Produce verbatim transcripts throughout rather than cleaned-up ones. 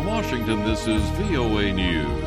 From Washington, this is V O A News.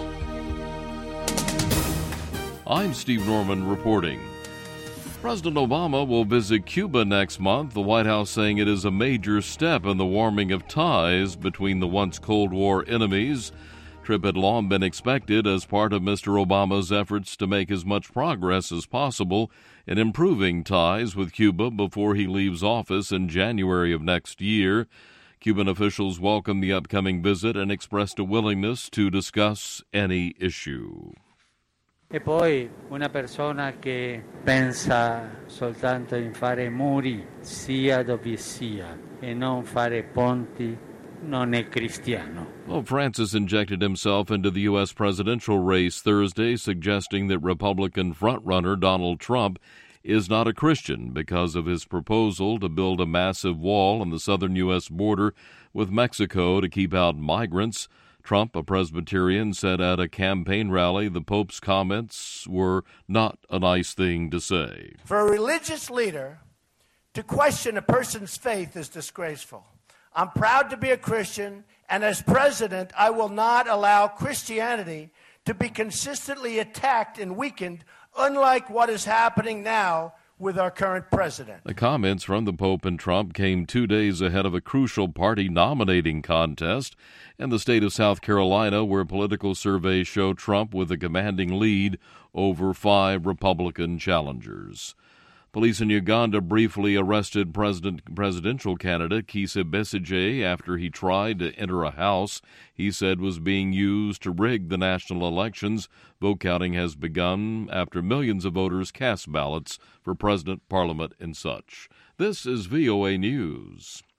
I'm Steve Norman reporting. President Obama will visit Cuba next month, the White House saying it is a major step in the warming of ties between the once Cold War enemies. Trip had long been expected as part of Mister Obama's efforts to make as much progress as possible in improving ties with Cuba before he leaves office in January of next year. Cuban officials welcomed the upcoming visit and expressed a willingness to discuss any issue. E poi una persona che pensa soltanto in fare muri sia dove sia e non fare ponti non è cristiano. Well, Francis injected himself into the U S presidential race Thursday, suggesting that Republican frontrunner Donald Trump is not a Christian because of his proposal to build a massive wall on the southern U S border with Mexico to keep out migrants. Trump, a Presbyterian, said at a campaign rally the Pope's comments were not a nice thing to say. For a religious leader to question a person's faith is disgraceful. I'm proud to be a Christian, and as president, I will not allow Christianity to be consistently attacked and weakened, unlike what is happening now with our current president. The comments from the Pope and Trump came two days ahead of a crucial party nominating contest in the state of South Carolina, where political surveys show Trump with a commanding lead over five Republican challengers. Police in Uganda briefly arrested President, presidential candidate Kizza Besigye after he tried to enter a house he said was being used to rig the national elections. Vote counting has begun after millions of voters cast ballots for president, parliament, and such. This is V O A News.